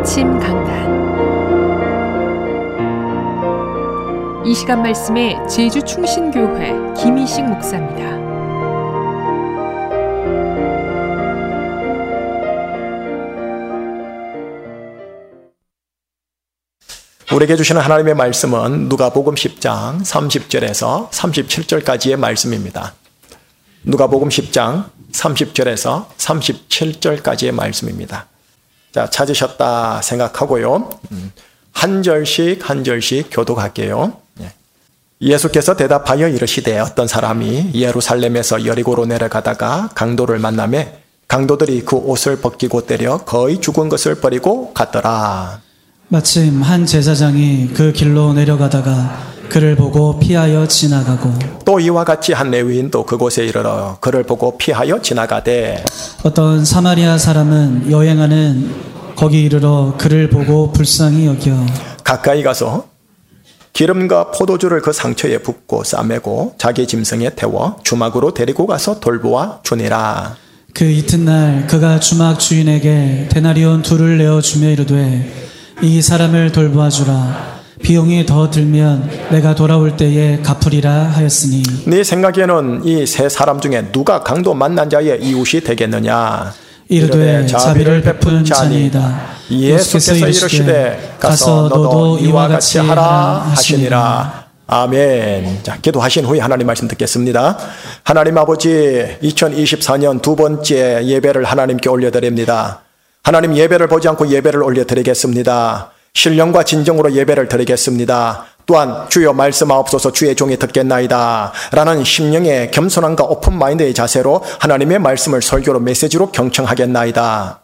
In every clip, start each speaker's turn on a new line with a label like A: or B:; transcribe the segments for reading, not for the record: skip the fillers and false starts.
A: 아침 강단. 이 시간 말씀에 제주 충신교회 김희식 목사입니다.
B: 우리에게 주시는 하나님의 말씀은 누가복음 10장 30절에서 37절까지의 말씀입니다. 누가복음 10장 30절에서 37절까지의 말씀입니다. 자, 찾으셨다 생각하고요. 한 절씩 교독할게요. 예수께서 대답하여 이르시되 어떤 사람이 예루살렘에서 여리고로 내려가다가 강도를 만나매 강도들이 그 옷을 벗기고 때려 거의 죽은 것을 버리고 갔더라.
C: 마침 한 제사장이 그 길로 내려가다가 그를 보고 피하여 지나가고
B: 또 이와 같이 한 레위인도 그곳에 이르러 그를 보고 피하여 지나가되
C: 어떤 사마리아 사람은 여행하는 거기 이르러 그를 보고 불쌍히 여겨
B: 가까이 가서 기름과 포도주를 그 상처에 붓고 싸매고 자기 짐승에 태워 주막으로 데리고 가서 돌보아 주니라.
C: 그 이튿날 그가 주막 주인에게 데나리온 2를 내어주며 이르되 이 사람을 돌보아 주라. 비용이 더 들면 내가 돌아올 때에 갚으리라 하였으니
B: 네 생각에는 이 세 사람 중에 누가 강도 만난 자의 이웃이 되겠느냐?
C: 이르되 자비를 베푼 자니이다.
B: 예수께서 이르시되 가서 너도 이와 같이 하라 하시니라. 아멘. 자, 기도하신 후에 하나님 말씀 듣겠습니다. 하나님 아버지, 2024년 두 번째 예배를 하나님께 올려드립니다. 하나님, 예배를 보지 않고 예배를 올려드리겠습니다. 신령과 진정으로 예배를 드리겠습니다. 또한 주여 말씀하옵소서 주의 종이 듣겠나이다 라는 심령의 겸손함과 오픈마인드의 자세로 하나님의 말씀을 설교로 메시지로 경청하겠나이다.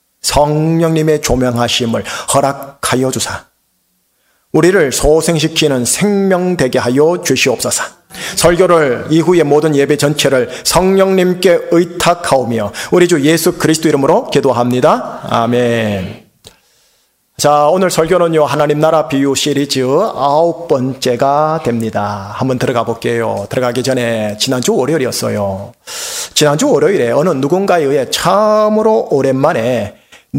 B: 성령님의 조명하심을 허락하여 주사 우리를 소생시키는 생명되게 하여 주시옵소서. 설교를 이후의 모든 예배 전체를 성령님께 의탁하오며 우리 주 예수 그리스도 이름으로 기도합니다. 아멘. 자, 오늘 설교는요, 하나님 나라 비유 시리즈 9번째가 됩니다. 한번 들어가 볼게요. 들어가기 전에 지난주 월요일이었어요. 지난주 월요일에 어느 누군가에 의해 처음으로 오랜만에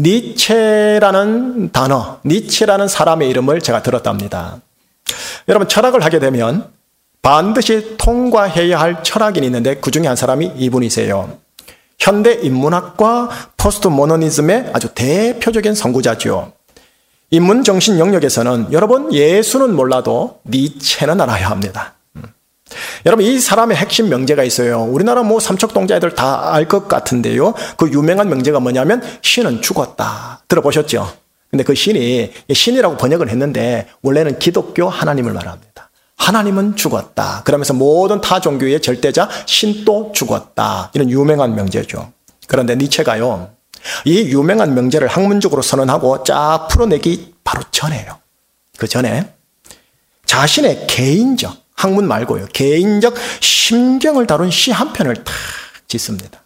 B: 니체라는 단어, 니체라는 사람의 이름을 제가 들었답니다. 여러분, 철학을 하게 되면 반드시 통과해야 할 철학인이 있는데 그 중에 한 사람이 이분이세요. 현대 인문학과 포스트 모더니즘의 아주 대표적인 선구자죠. 인문정신 영역에서는 여러분 예수는 몰라도 니체는 알아야 합니다. 여러분, 이 사람의 핵심 명제가 있어요. 우리나라 삼척동자애들 다 알 것 같은데요. 그 유명한 명제가 뭐냐면 신은 죽었다. 들어보셨죠? 근데 그 신이라고 번역을 했는데 원래는 기독교 하나님을 말합니다. 하나님은 죽었다. 그러면서 모든 타 종교의 절대자 신도 죽었다. 이런 유명한 명제죠. 그런데 니체가요, 이 유명한 명제를 학문적으로 선언하고 쫙 풀어내기 바로 전에요. 그 전에 자신의 개인적, 학문 말고요, 개인적 심경을 다룬 시 한 편을 탁 짓습니다.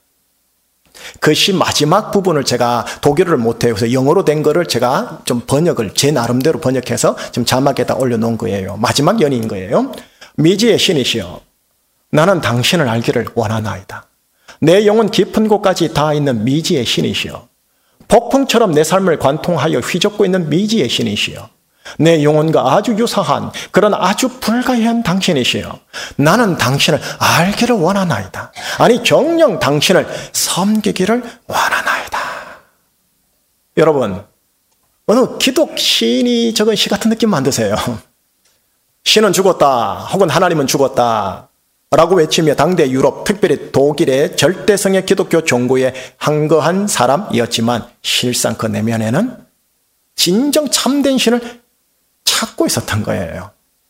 B: 그 시 마지막 부분을 제가 독일어를 못해요. 그래서 영어로 된 거를 제가 좀 제 나름대로 번역해서 좀 자막에다 올려놓은 거예요. 마지막 연인 거예요. 미지의 신이시여, 나는 당신을 알기를 원하나이다. 내 영혼 깊은 곳까지 닿아 있는 미지의 신이시여, 폭풍처럼 내 삶을 관통하여 휘젓고 있는 미지의 신이시여, 내 영혼과 아주 유사한 그런 아주 불가해한 당신이시여, 나는 당신을 알기를 원하나이다. 아니, 정녕 당신을 섬기기를 원하나이다. 여러분, 어느 기독 시인이 적은 시 같은 느낌 안 드세요? 신은 죽었다 혹은 하나님은 죽었다 라고 외치며 당대 유럽, 특별히 독일의 절대성의 기독교 종교에 항거한 사람이었지만 실상 그 내면에는 진정 참된 신을 찾고 있었던 거예요.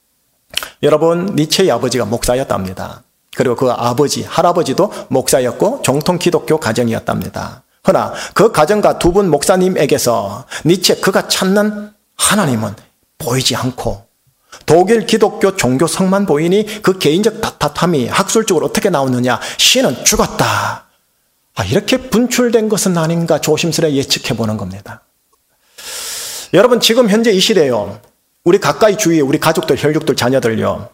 B: 여러분, 니체의 아버지가 목사였답니다. 그리고 그 할아버지도 목사였고 정통 기독교 가정이었답니다. 허나 그 가정과 두 분 목사님에게서 그가 찾는 하나님은 보이지 않고 독일 기독교 종교성만 보이니 그 개인적 답답함이 학술적으로 어떻게 나오느냐, 신은 죽었다. 이렇게 분출된 것은 아닌가 조심스레 예측해 보는 겁니다. 여러분, 지금 현재 이 시대요, 우리 가까이 주위에 우리 가족들, 혈육들, 자녀들요,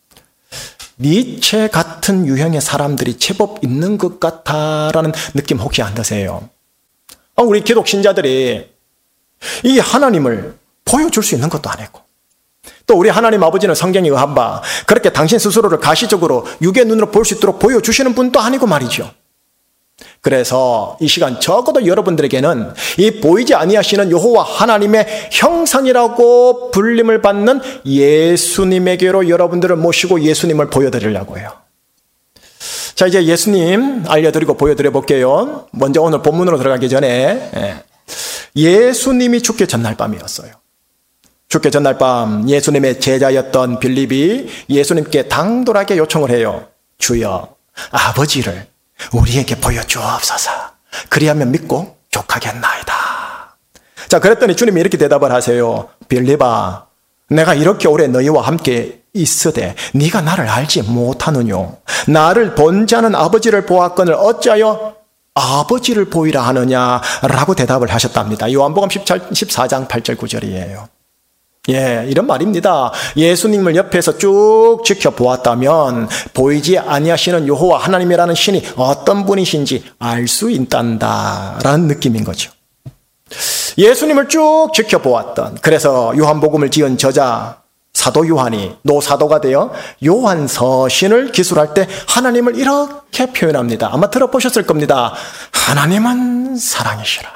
B: 니체 같은 유형의 사람들이 제법 있는 것 같다라는 느낌 혹시 안 드세요? 우리 기독 신자들이 이 하나님을 보여줄 수 있는 것도 아니고, 또 우리 하나님 아버지는 성경에 의한 바 그렇게 당신 스스로를 가시적으로 육의 눈으로 볼 수 있도록 보여주시는 분도 아니고 말이죠. 그래서 이 시간 적어도 여러분들에게는 이 보이지 아니하시는 여호와 하나님의 형상이라고 불림을 받는 예수님에게로 여러분들을 모시고 예수님을 보여드리려고 해요. 자, 이제 예수님 알려드리고 보여드려 볼게요. 먼저 오늘 본문으로 들어가기 전에 예수님이 죽기 전날 밤이었어요. 죽기 전날 밤 예수님의 제자였던 빌립이 예수님께 당돌하게 요청을 해요. 주여, 아버지를 우리에게 보여주옵소서. 그리하면 믿고 족하겠나이다. 자, 그랬더니 주님이 이렇게 대답을 하세요. 빌립아, 내가 이렇게 오래 너희와 함께 있으되 네가 나를 알지 못하느뇨. 나를 본 자는 아버지를 보았거늘 어찌하여 아버지를 보이라 하느냐라고 대답을 하셨답니다. 요한복음 14장 8절 9절이에요. 예, 이런 말입니다. 예수님을 옆에서 쭉 지켜보았다면 보이지 아니하시는 여호와 하나님이라는 신이 어떤 분이신지 알 수 있단다라는 느낌인 거죠. 예수님을 쭉 지켜보았던, 그래서 요한복음을 지은 저자 사도 요한이 노사도가 되어 요한서신을 기술할 때 하나님을 이렇게 표현합니다. 아마 들어보셨을 겁니다. 하나님은 사랑이시라.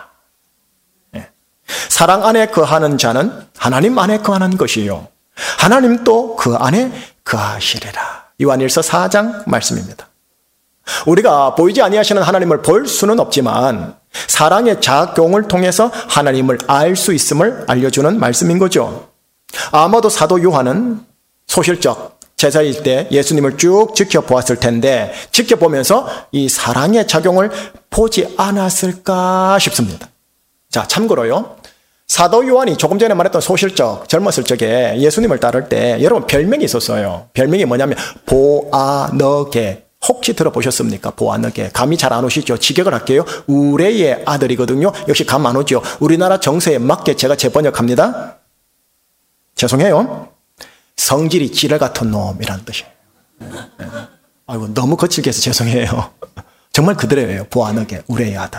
B: 사랑 안에 거하는 자는 하나님 안에 거하는 것이요, 하나님도 그 안에 거하시리라. 요한일서 4장 말씀입니다. 우리가 보이지 아니하시는 하나님을 볼 수는 없지만 사랑의 작용을 통해서 하나님을 알 수 있음을 알려주는 말씀인 거죠. 아마도 사도 요한은 소실적 제자일 때 예수님을 쭉 지켜보았을 텐데 지켜보면서 이 사랑의 작용을 보지 않았을까 싶습니다. 자, 참고로요, 사도 요한이 조금 전에 말했던 소실적 젊었을 적에 예수님을 따를 때 여러분 별명이 있었어요. 별명이 뭐냐면 보아너게. 혹시 들어보셨습니까? 보아너게. 감이 잘 안 오시죠? 직역을 할게요. 우레의 아들이거든요. 역시 감 안 오죠? 우리나라 정서에 맞게 제가 재번역합니다. 죄송해요. 성질이 지뢰 같은 놈이라는 뜻이에요. 아이고, 너무 거칠게 해서 죄송해요. 정말 그대로예요. 보아너게, 우레의 아들.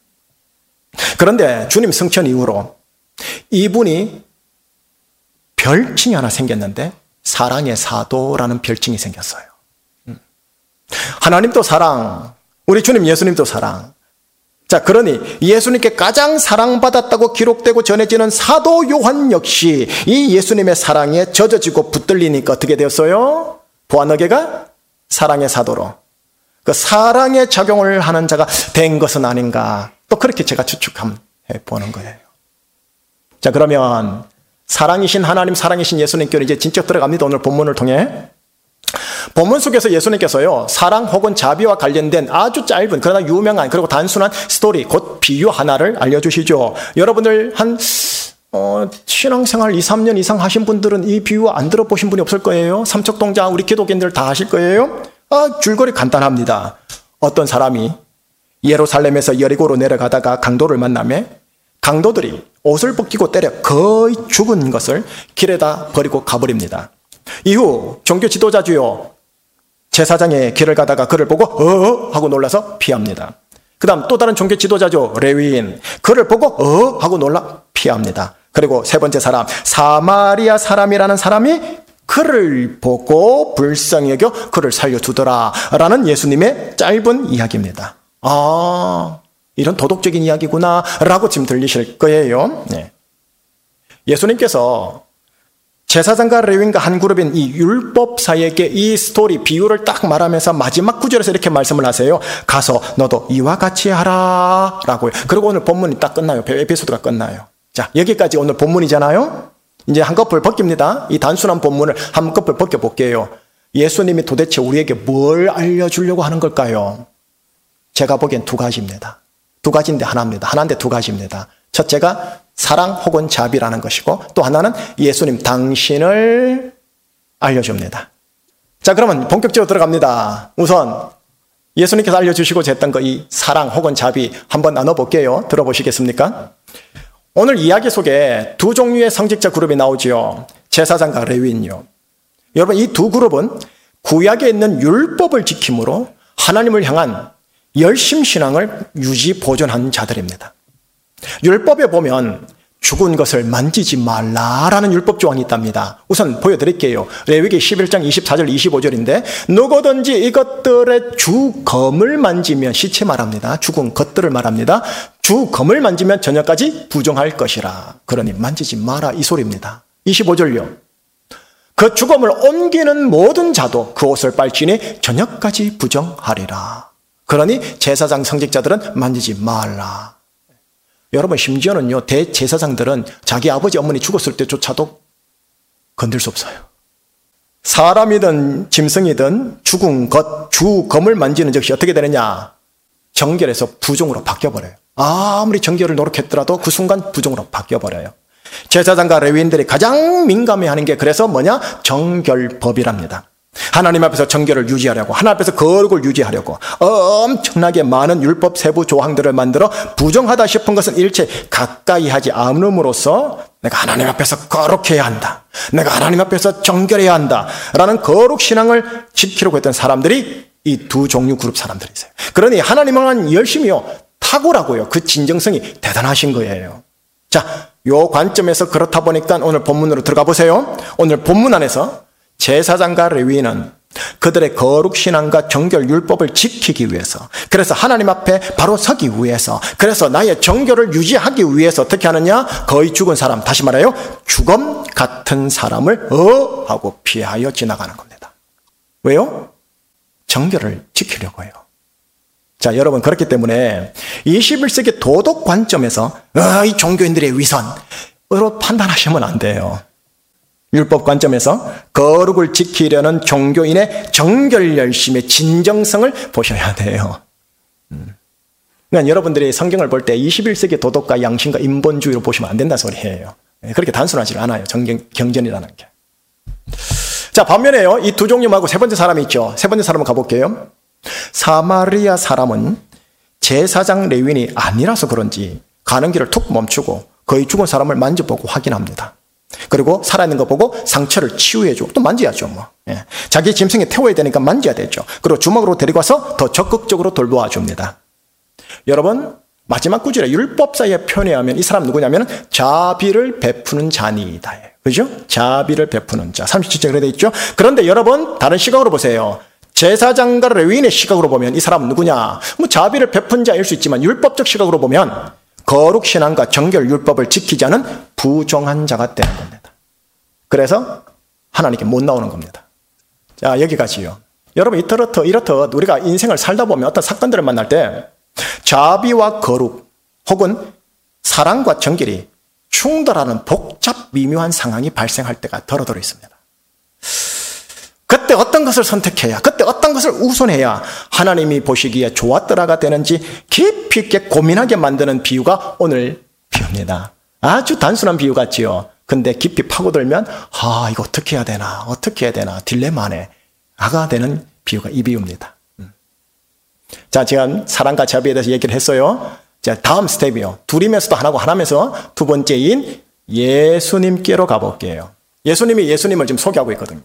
B: 그런데 주님 승천 이후로 이분이 별칭이 하나 생겼는데 사랑의 사도라는 별칭이 생겼어요. 하나님도 사랑, 우리 주님 예수님도 사랑. 자, 그러니 예수님께 가장 사랑받았다고 기록되고 전해지는 사도 요한 역시 이 예수님의 사랑에 젖어지고 붙들리니까 어떻게 되었어요? 보아너게가 사랑의 사도로, 그 사랑의 작용을 하는 자가 된 것은 아닌가, 또 그렇게 제가 추측해 보는 거예요. 자, 그러면 사랑이신 하나님, 사랑이신 예수님께로 이제 진짜 들어갑니다. 오늘 본문을 통해. 본문 속에서 예수님께서요, 사랑 혹은 자비와 관련된 아주 짧은 그러나 유명한 그리고 단순한 스토리, 곧 비유 하나를 알려주시죠. 여러분들 한 신앙생활 2, 3년 이상 하신 분들은 이 비유 안 들어보신 분이 없을 거예요. 삼척동자 우리 기독인들 다 하실 거예요. 줄거리 간단합니다. 어떤 사람이 예루살렘에서 여리고로 내려가다가 강도를 만나며 강도들이 옷을 벗기고 때려 거의 죽은 것을 길에다 버리고 가버립니다. 이후 종교 지도자주요 제사장의 길을 가다가 그를 보고 하고 놀라서 피합니다. 그 다음 또 다른 종교 지도자죠, 레위인. 그를 보고 하고 놀라 피합니다. 그리고 세 번째 사람, 사마리아 사람이라는 사람이 그를 보고 불쌍히 여겨 그를 살려두더라 라는 예수님의 짧은 이야기입니다. 이런 도덕적인 이야기구나 라고 지금 들리실 거예요. 네. 예수님께서 제사장과 레위인과 한 그룹인 이 율법사에게 이 스토리, 비유를 딱 말하면서 마지막 구절에서 이렇게 말씀을 하세요. 가서 너도 이와 같이 하라 라고요. 그리고 오늘 본문이 딱 끝나요. 에피소드가 끝나요. 자, 여기까지 오늘 본문이잖아요. 이제 한꺼풀 벗깁니다. 이 단순한 본문을 한꺼풀 벗겨볼게요. 예수님이 도대체 우리에게 뭘 알려주려고 하는 걸까요? 제가 보기엔 두 가지입니다. 두 가지인데 하나입니다. 하나인데 두 가지입니다. 첫째가 사랑 혹은 자비라는 것이고, 또 하나는 예수님 당신을 알려줍니다. 자, 그러면 본격적으로 들어갑니다. 우선 예수님께서 알려주시고 했던 이 사랑 혹은 자비 한번 나눠볼게요. 들어보시겠습니까? 오늘 이야기 속에 두 종류의 성직자 그룹이 나오지요. 제사장과 레위인요. 여러분, 이 두 그룹은 구약에 있는 율법을 지킴으로 하나님을 향한 열심 신앙을 유지 보존한 자들입니다. 율법에 보면 죽은 것을 만지지 말라라는 율법 조항이 있답니다. 우선 보여드릴게요. 레위기 11장 24절 25절인데 누구든지 이것들의 주검을 만지면, 시체 말합니다. 죽은 것들을 말합니다. 주검을 만지면 저녁까지 부정할 것이라. 그러니 만지지 마라 이 소리입니다. 25절요. 그 주검을 옮기는 모든 자도 그 옷을 빨지니 저녁까지 부정하리라. 그러니 제사장 성직자들은 만지지 말라. 여러분, 심지어는요, 대제사장들은 자기 아버지 어머니 죽었을 때조차도 건들 수 없어요. 사람이든 짐승이든 죽은 것, 주검을 만지는 즉시 어떻게 되느냐? 정결에서 부종으로 바뀌어버려요. 아무리 정결을 노력했더라도 그 순간 부종으로 바뀌어버려요. 제사장과 레위인들이 가장 민감해하는 게 그래서 뭐냐? 정결법이랍니다. 하나님 앞에서 정결을 유지하려고, 하나님 앞에서 거룩을 유지하려고 엄청나게 많은 율법 세부 조항들을 만들어 부정하다 싶은 것은 일체 가까이 하지 않음으로써 내가 하나님 앞에서 거룩해야 한다, 내가 하나님 앞에서 정결해야 한다 라는 거룩 신앙을 지키려고 했던 사람들이 이 두 종류 그룹 사람들이세요. 그러니 하나님은 열심히요, 탁월하고요, 그 진정성이 대단하신 거예요. 자, 요 관점에서 그렇다 보니까 오늘 본문으로 들어가 보세요. 오늘 본문 안에서 제사장과 레위인은 그들의 거룩 신앙과 정결 율법을 지키기 위해서, 그래서 하나님 앞에 바로 서기 위해서, 그래서 나의 정결을 유지하기 위해서 어떻게 하느냐? 거의 죽은 사람, 다시 말해요, 주검 같은 사람을 하고 피하여 지나가는 겁니다. 왜요? 정결을 지키려고 해요. 자, 여러분, 그렇기 때문에 21세기 도덕 관점에서 이 종교인들의 위선으로 판단하시면 안 돼요. 율법 관점에서 거룩을 지키려는 종교인의 정결 열심의 진정성을 보셔야 돼요. 그러니까 여러분들이 성경을 볼 때 21세기 도덕과 양심과 인본주의로 보시면 안 된다는 소리예요. 그렇게 단순하지 않아요. 경전이라는 게. 자, 반면에요, 이 두 종류 말고 세 번째 사람이 있죠. 세 번째 사람을 가볼게요. 사마리아 사람은 제사장 레위인이 아니라서 그런지 가는 길을 툭 멈추고 거의 죽은 사람을 만져보고 확인합니다. 그리고 살아있는 거 보고 상처를 치유해주고, 또 만져야죠, 뭐. 예. 자기 짐승에 태워야 되니까 만져야 되죠. 그리고 주먹으로 데리고 와서 더 적극적으로 돌보아줍니다. 여러분, 마지막 구절에 율법사에 표현하면 이 사람 누구냐면 자비를 베푸는 자니이다. 그죠? 자비를 베푸는 자. 37절에 그래 있죠. 그런데 여러분, 다른 시각으로 보세요. 제사장과 레위인의 시각으로 보면 이 사람은 누구냐? 뭐 자비를 베푼 자일 수 있지만 율법적 시각으로 보면 거룩 신앙과 정결 율법을 지키지 않은 부정한 자가 되는 겁니다. 그래서 하나님께 못 나오는 겁니다. 자, 여기까지요. 여러분, 이렇듯 우리가 인생을 살다 보면 어떤 사건들을 만날 때 자비와 거룩 혹은 사랑과 정결이 충돌하는 복잡 미묘한 상황이 발생할 때가 더러더러 있습니다. 그때 어떤 것을 선택해야, 그때 어떤 것을 우선해야 하나님이 보시기에 좋았더라가 되는지 깊이 있게 고민하게 만드는 비유가 오늘 비유입니다. 아주 단순한 비유 같지요. 근데 깊이 파고들면 이거 어떻게 해야 되나 딜레마네 아가 되는 비유가 이 비유입니다. 자, 지금 사랑과 자비에 대해서 얘기를 했어요. 자, 다음 스텝이요. 둘이면서도 하나고 하나면서 두 번째인 예수님께로 가볼게요. 예수님을 지금 소개하고 있거든요.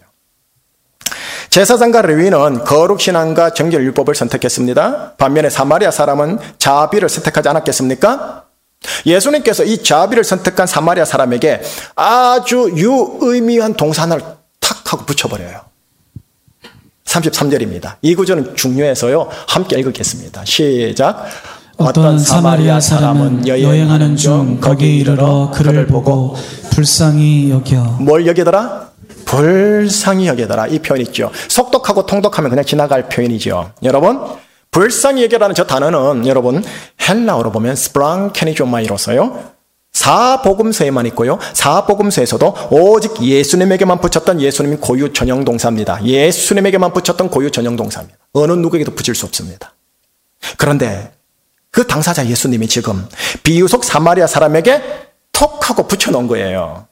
B: 제사장과 레위인은 거룩 신앙과 정결 율법을 선택했습니다. 반면에 사마리아 사람은 자비를 선택하지 않았겠습니까? 예수님께서 이 자비를 선택한 사마리아 사람에게 아주 유의미한 동사 하나를 탁 하고 붙여버려요. 33절입니다. 이 구절은 중요해서요, 함께 읽겠습니다. 시작.
C: 어떤 사마리아 사람은 여행하는 중 거기에 이르러 그를 보고 불쌍히 여겨.
B: 뭘 여기더라? 불쌍히 여기더라. 이 표현 있죠. 속독하고 통독하면 그냥 지나갈 표현이죠. 여러분, 불쌍히 여겨라는 저 단어는 여러분 헬라어로 보면 스프랑케니조마이로서요, 사복음서에만 있고요, 사복음서에서도 오직 예수님에게만 붙였던 예수님 고유 전용 동사입니다. 예수님에게만 붙였던 고유 전용 동사입니다. 어느 누구에게도 붙일 수 없습니다. 그런데 그 당사자 예수님이 지금 비유 속 사마리아 사람에게 톡 하고 붙여놓은 거예요.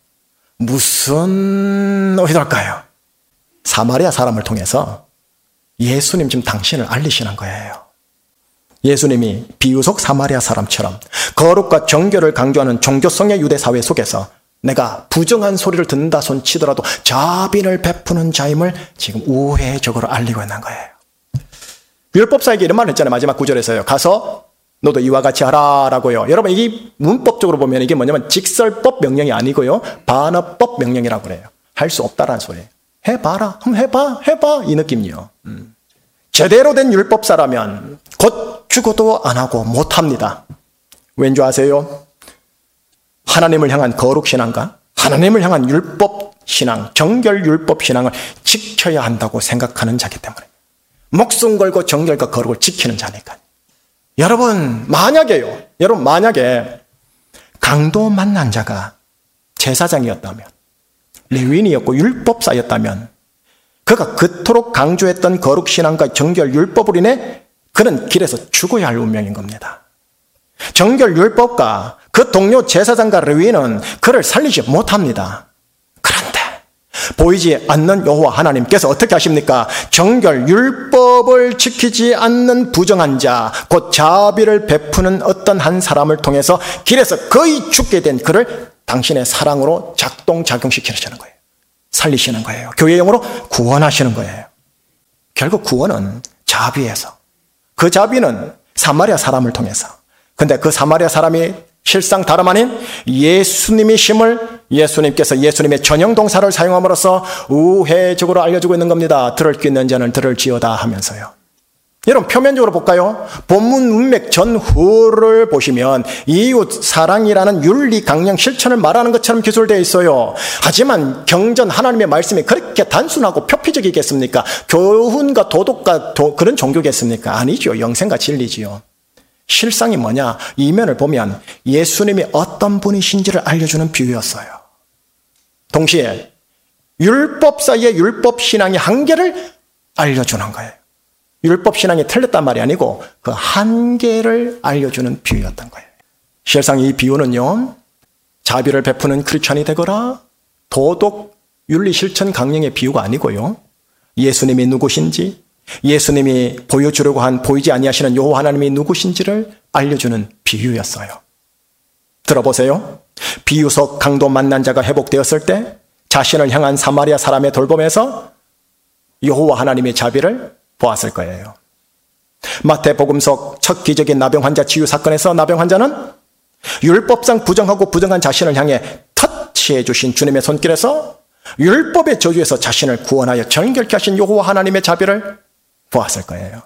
B: 무슨 의도일까요? 사마리아 사람을 통해서 예수님 지금 당신을 알리시는 거예요. 예수님이 비유 속 사마리아 사람처럼 거룩과 정결을 강조하는 종교성의 유대 사회 속에서 내가 부정한 소리를 듣는다 손 치더라도 자비를 베푸는 자임을 지금 우회적으로 알리고 있는 거예요. 율법사에게 이런 말을 했잖아요. 마지막 구절에서요. 가서 너도 이와 같이 하라라고요. 여러분, 이게 문법적으로 보면 이게 뭐냐면 직설법 명령이 아니고요. 반어법 명령이라고 그래요. 할 수 없다라는 소리예요. 해봐라. 한번 해봐. 이 느낌이요. 제대로 된 율법사라면 곧 죽어도 안 하고 못합니다. 왠지 아세요? 하나님을 향한 거룩신앙과 하나님을 향한 율법신앙, 정결율법신앙을 지켜야 한다고 생각하는 자기 때문에 목숨 걸고 정결과 거룩을 지키는 자니까요. 여러분 만약에 강도 만난 자가 제사장이었다면, 레위인이었고 율법사였다면, 그가 그토록 강조했던 거룩신앙과 정결율법으로 인해 그는 길에서 죽어야 할 운명인 겁니다. 정결율법과 그 동료 제사장과 레위인은 그를 살리지 못합니다. 그런데 보이지 않는 여호와 하나님께서 어떻게 하십니까? 정결율법을 지키지 않는 부정한 자, 곧 자비를 베푸는 어떤 한 사람을 통해서 길에서 거의 죽게 된 그를 당신의 사랑으로 작동시키시는 거예요. 살리시는 거예요. 교회용으로 구원하시는 거예요. 결국 구원은 자비에서, 그 자비는 사마리아 사람을 통해서. 근데 그 사마리아 사람이 실상 다름 아닌 예수님이심을 예수님께서 예수님의 전형 동사를 사용함으로써 우회적으로 알려주고 있는 겁니다. 들을 귀 있는 자는 들을지어다 하면서요. 여러분, 표면적으로 볼까요? 본문 문맥 전후를 보시면 이웃 사랑이라는 윤리 강령 실천을 말하는 것처럼 기술되어 있어요. 하지만 경전 하나님의 말씀이 그렇게 단순하고 표피적이겠습니까? 교훈과 도덕과 그런 종교겠습니까? 아니죠. 영생과 진리지요. 실상이 뭐냐? 이면을 보면 예수님이 어떤 분이신지를 알려주는 비유였어요. 동시에 율법사이의 율법신앙의 한계를 알려주는 거예요. 율법신앙이 틀렸단 말이 아니고 그 한계를 알려주는 비유였던 거예요. 실상 이 비유는요, 자비를 베푸는 크리스찬이 되거라, 도덕, 윤리, 실천, 강령의 비유가 아니고요, 예수님이 누구신지, 예수님이 보여주려고 한 보이지 아니하시는 여호와 하나님이 누구신지를 알려주는 비유였어요. 들어보세요. 비유 속 강도 만난 자가 회복되었을 때 자신을 향한 사마리아 사람의 돌봄에서 여호와 하나님의 자비를 보았을 거예요. 마태복음 속 첫 기적인 나병 환자 치유 사건에서 나병 환자는 율법상 부정하고 부정한 자신을 향해 터치해 주신 주님의 손길에서 율법의 저주에서 자신을 구원하여 정결케 하신 여호와 하나님의 자비를 보았을 거예요.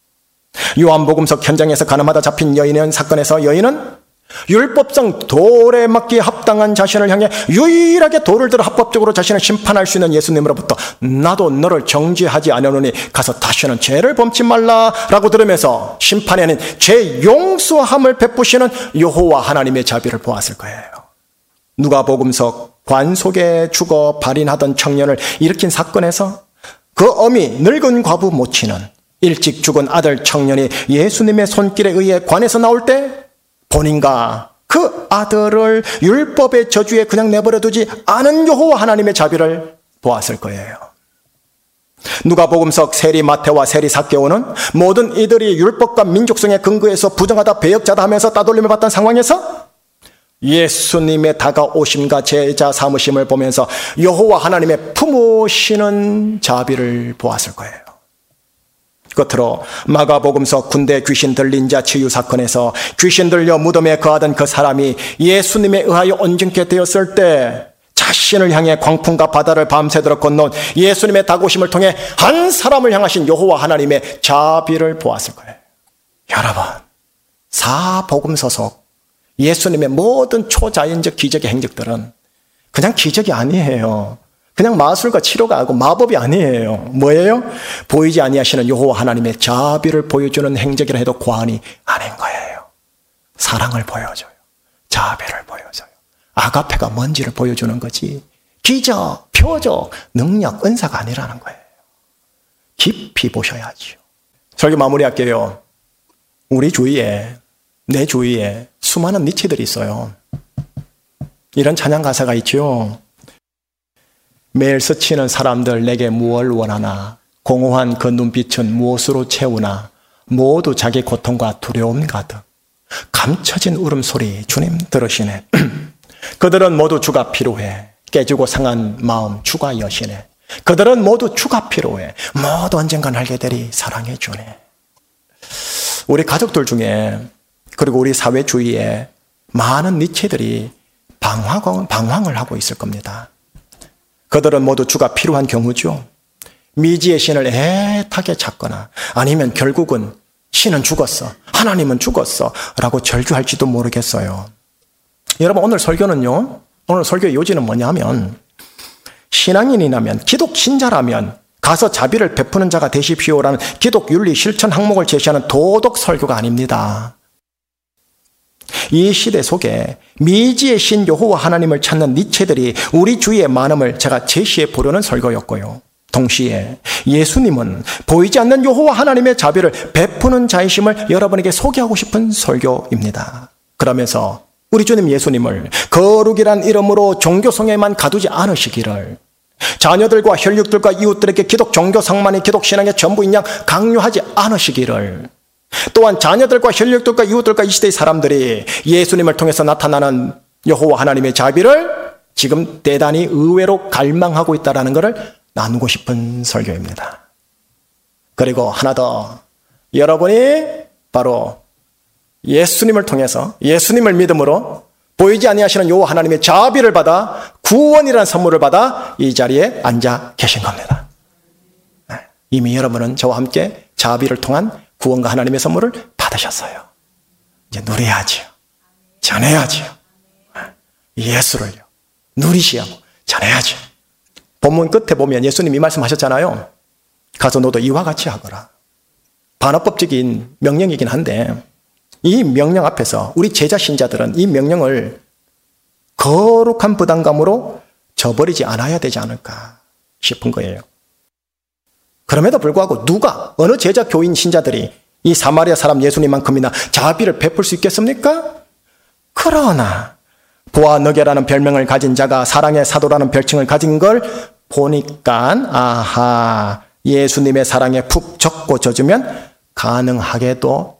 B: 요한복음석 현장에서 가늠하다 잡힌 여인의 사건에서 여인은 율법상 돌에 맞기에 합당한 자신을 향해 유일하게 돌을 들어 합법적으로 자신을 심판할 수 있는 예수님으로부터 나도 너를 정죄하지 않으노니 가서 다시는 죄를 범치 말라라고 들으면서 심판이 아닌 죄 용서함을 베푸시는 여호와 하나님의 자비를 보았을 거예요. 누가복음석 관 속에 죽어 발인하던 청년을 일으킨 사건에서 그 어미 늙은 과부 모치는 일찍 죽은 아들 청년이 예수님의 손길에 의해 관에서 나올 때 본인과 그 아들을 율법의 저주에 그냥 내버려두지 않은 여호와 하나님의 자비를 보았을 거예요. 누가복음석 세리 마태와 세리 삭개오는 모든 이들이 율법과 민족성의 근거에서 부정하다 배역자다 하면서 따돌림을 받던 상황에서 예수님의 다가오심과 제자 삼으심을 보면서 여호와 하나님의 품으시는 자비를 보았을 거예요. 끝으로 마가복음서 군대 귀신 들린 자 치유 사건에서 귀신 들려 무덤에 거하던 그 사람이 예수님에 의하여 온전케 되었을 때 자신을 향해 광풍과 바다를 밤새도록 건너온 예수님의 다가오심을 통해 한 사람을 향하신 여호와 하나님의 자비를 보았을 거예요. 여러분, 사복음서 속 예수님의 모든 초자연적 기적의 행적들은 그냥 기적이 아니에요. 그냥 마술과 치료가 아니고 마법이 아니에요. 뭐예요? 보이지 아니하시는 여호와 하나님의 자비를 보여주는 행적이라 해도 과언이 아닌 거예요. 사랑을 보여줘요. 자비를 보여줘요. 아가페가 뭔지를 보여주는 거지 기적, 표적, 능력, 은사가 아니라는 거예요. 깊이 보셔야죠. 설교 마무리할게요. 우리 주위에, 내 주위에 수많은 니체들이 있어요. 이런 찬양 가사가 있죠. 매일 스치는 사람들 내게 무엇을 원하나 공허한 그 눈빛은 무엇으로 채우나 모두 자기 고통과 두려움 가득 감춰진 울음소리 주님 들으시네. 그들은 모두 주가 필요해. 깨지고 상한 마음 주가 여시네. 그들은 모두 주가 필요해. 모두 언젠간 알게 되리 사랑해 주네. 우리 가족들 중에 그리고 우리 사회 주위에 많은 니체들이 방황을 하고 있을 겁니다. 그들은 모두 주가 필요한 경우죠. 미지의 신을 애타게 찾거나 아니면 결국은 신은 죽었어, 하나님은 죽었어 라고 절규할지도 모르겠어요. 여러분, 오늘 설교는요, 오늘 설교의 요지는 뭐냐면, 신앙인이라면, 기독 신자라면 가서 자비를 베푸는 자가 되십시오라는 기독 윤리 실천 항목을 제시하는 도덕 설교가 아닙니다. 이 시대 속에 미지의 신 여호와 하나님을 찾는 니체들이 우리 주위에 많음을 제가 제시해 보려는 설교였고요. 동시에 예수님은 보이지 않는 여호와 하나님의 자비를 베푸는 자이심을 여러분에게 소개하고 싶은 설교입니다. 그러면서 우리 주님 예수님을 거룩이란 이름으로 종교성에만 가두지 않으시기를, 자녀들과 혈육들과 이웃들에게 기독 종교상만이 기독 신앙의 전부인 양 강요하지 않으시기를, 또한 자녀들과 혈육들과 이웃들과 이 시대의 사람들이 예수님을 통해서 나타나는 여호와 하나님의 자비를 지금 대단히 의외로 갈망하고 있다는 것을 나누고 싶은 설교입니다. 그리고 하나 더, 여러분이 바로 예수님을 통해서, 예수님을 믿음으로 보이지 아니하시는 여호와 하나님의 자비를 받아 구원이라는 선물을 받아 이 자리에 앉아 계신 겁니다. 이미 여러분은 저와 함께 자비를 통한 구원과 하나님의 선물을 받으셨어요. 이제 누려야지요. 전해야지요. 예수를요. 누리시하고 전해야지요. 본문 끝에 보면 예수님이 말씀하셨잖아요. 가서 너도 이와 같이 하거라. 반어법적인 명령이긴 한데 이 명령 앞에서 우리 제자 신자들은 이 명령을 거룩한 부담감으로 저버리지 않아야 되지 않을까 싶은 거예요. 그럼에도 불구하고 어느 제자 교인 신자들이 이 사마리아 사람 예수님만큼이나 자비를 베풀 수 있겠습니까? 그러나 보아너게라는 별명을 가진 자가 사랑의 사도라는 별칭을 가진 걸 보니까 아하, 예수님의 사랑에 푹 젖고 젖으면 가능하기도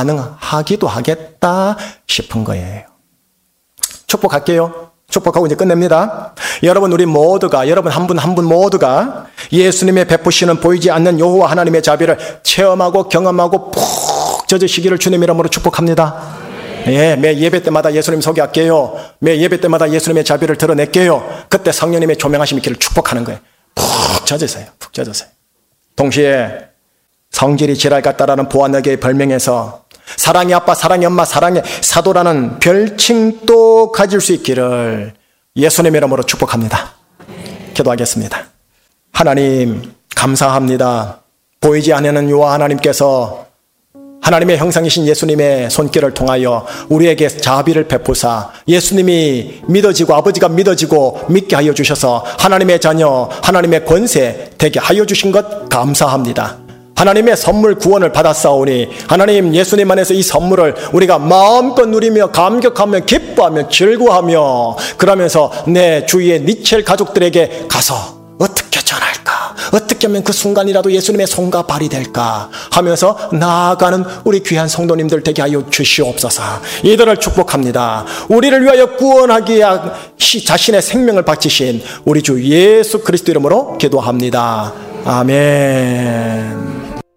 B: 하겠다 싶은 거예요. 축복할게요. 축복하고 이제 끝냅니다. 여러분, 우리 모두가, 여러분 한 분 모두가 예수님의 베푸시는 보이지 않는 여호와 하나님의 자비를 체험하고 경험하고 푹 젖으시기를 주님 이름으로 축복합니다. 예, 매 예배 때마다 예수님 소개할게요. 매 예배 때마다 예수님의 자비를 드러낼게요. 그때 성령님의 조명하심이 길을 축복하는 거예요. 푹 젖으세요. 푹 젖으세요. 동시에 성질이 지랄 같다라는 보아너게의 별명에서 사랑의 아빠, 사랑의 엄마, 사랑의 사도라는 별칭도 가질 수 있기를 예수님 이름으로 축복합니다. 기도하겠습니다. 하나님, 감사합니다. 보이지 않는 여호와 하나님께서 하나님의 형상이신 예수님의 손길을 통하여 우리에게 자비를 베푸사 예수님이 믿어지고 아버지가 믿어지고 믿게 하여 주셔서 하나님의 자녀, 하나님의 권세 되게 하여 주신 것 감사합니다. 하나님의 선물 구원을 받았사오니 하나님, 예수님 안에서 이 선물을 우리가 마음껏 누리며 감격하며 기뻐하며 즐거워하며 그러면서 내 주위의 니첼 가족들에게 가서 어떻게 전할까? 어떻게 하면 그 순간이라도 예수님의 손과 발이 될까? 하면서 나아가는 우리 귀한 성도님들 되게 하여 주시옵소서. 이들을 축복합니다. 우리를 위하여 구원하기에 자신의 생명을 바치신 우리 주 예수 그리스도 이름으로 기도합니다. 아멘.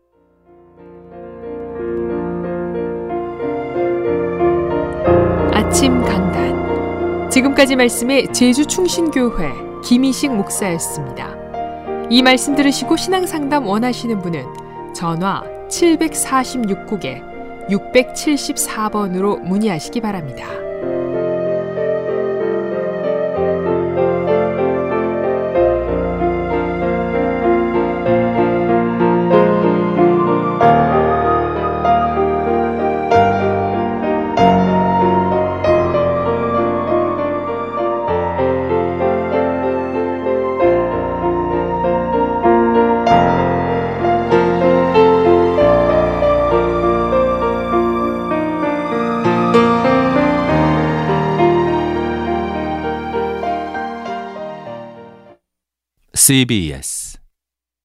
A: 아침 강단. 지금까지 말씀의 제주 충신교회 김희식 목사였습니다. 이 말씀 들으시고 신앙상담 원하시는 분은 전화 746국에 674번으로 문의하시기 바랍니다.
D: CBS